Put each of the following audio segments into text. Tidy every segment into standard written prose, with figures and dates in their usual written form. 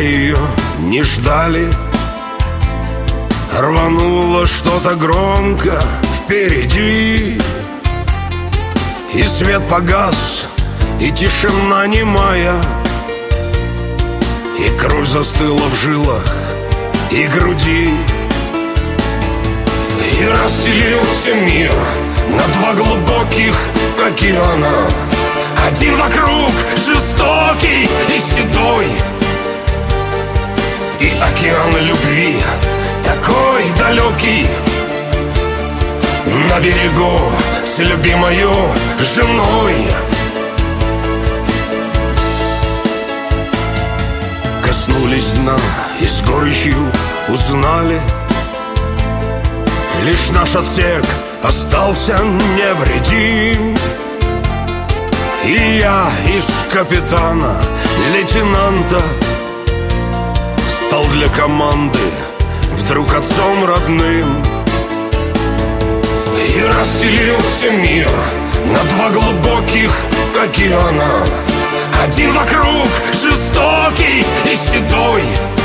ее не ждали. Рвануло что-то громко впереди, и свет погас, и тишина немая, и кровь застыла в жилах и груди. И расстелился мир на два глубоких океана. Один вокруг жестокий и седой, и океан любви такой далекий. На берегу с любимою женой. Коснулись дна и с горечью узнали: лишь наш отсек остался невредим. И я из капитана, лейтенанта, стал для команды вдруг отцом родным. И расстелился мир на два глубоких океана. Один вокруг жестокий и седой,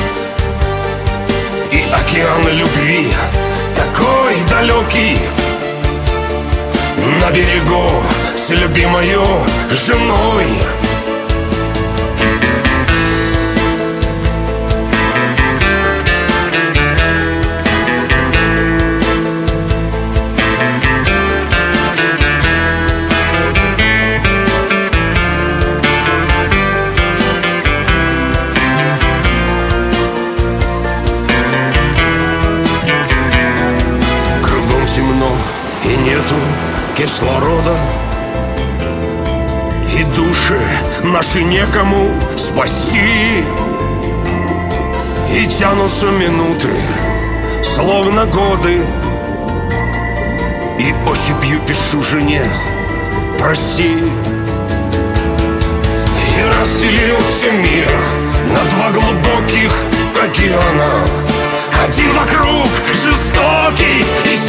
и океан любви такой далекий. На берегу с любимою женой. Кругом темно и нету кислорода, и души наши некому спасти. И тянутся минуты, словно годы, и ощупью пишу жене: прости. И разделился мир на два глубоких океана. Один вокруг жестокий и